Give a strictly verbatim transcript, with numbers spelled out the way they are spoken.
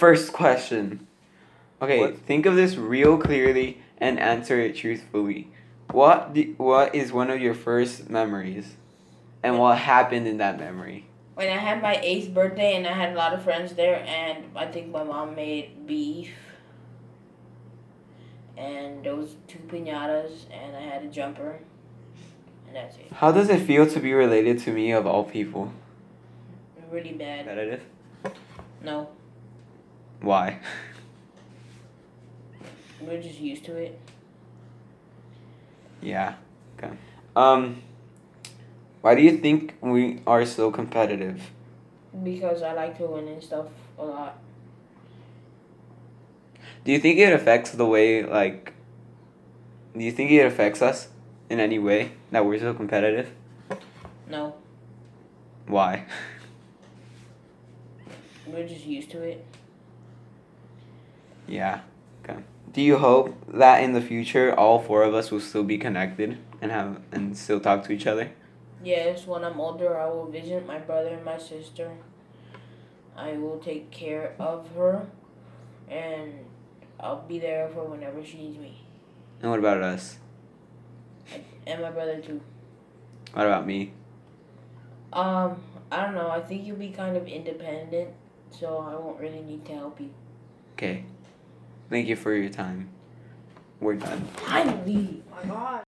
first question. Okay, What? think of this real clearly and answer it truthfully. What do, what is one of your first memories? And what happened in that memory? When I had my eighth birthday and I had a lot of friends there, and I think my mom made beef. And there was two piñatas, and I had a jumper. And that's it. How does it feel to be related to me of all people? Really bad. Competitive? No, Why? we're just used to it. Yeah. Okay. Um why do you think we are so competitive? Because I like to win and stuff a lot. Do you think it affects the way like do you think it affects us in any way that we're so competitive? No, Why? we're just used to it. Yeah. Okay. Do you hope that in the future all four of us will still be connected and have and still talk to each other? Yes, when I'm older, I will visit my brother and my sister. I will take care of her, and I'll be there for whenever she needs me. And what about us? And my brother too. What about me? Um, I don't know. I think you'll be kind of independent, so I won't really need to help you. Okay. Thank you for your time. We're done. Finally! My God.